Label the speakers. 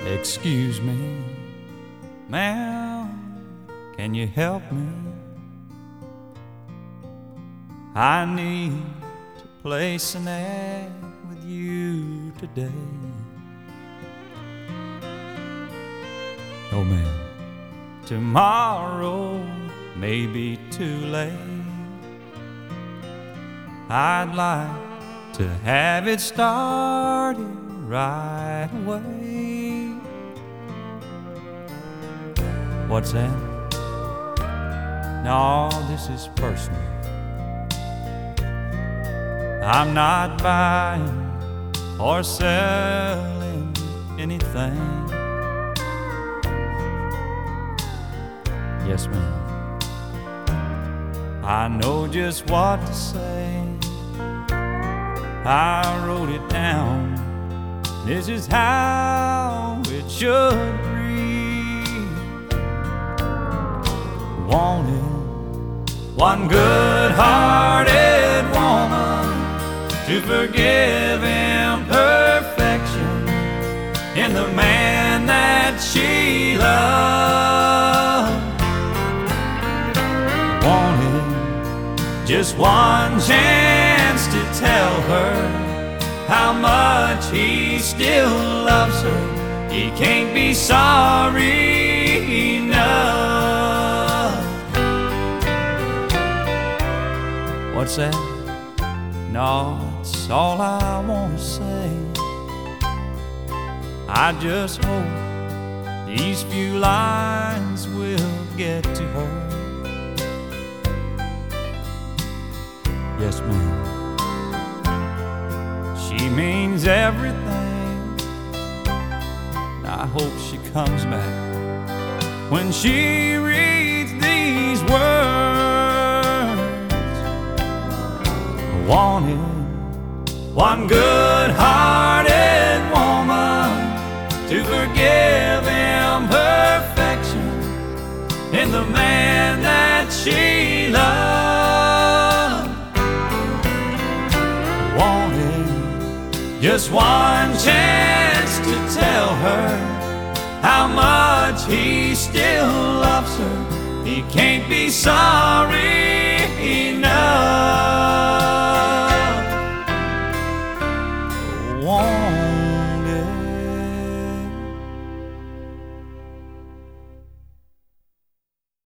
Speaker 1: Excuse me, ma'am, can you help me? I need to place an ad with you today. Oh, ma'am, tomorrow may be too late. I'd like to have it started right away. What's that? No, this is personal. I'm not buying or selling anything. Yes, ma'am, I know just what to say. I wrote it down. This is how it should read. Wanted one good-hearted woman to forgive imperfection in the man that she loved. Wanted just one chance to tell her how much he still loves her. He can't be sorry enough. What's that? No, it's all I want to say. I just hope these few lines will get to her. Yes, ma'am, she means everything. I hope she comes back when she reads these words. I wanted one good-hearted woman to forgive imperfection in the man that she loved. Wanted just one chance to tell her how much he still loves her. He can't be sorry enough.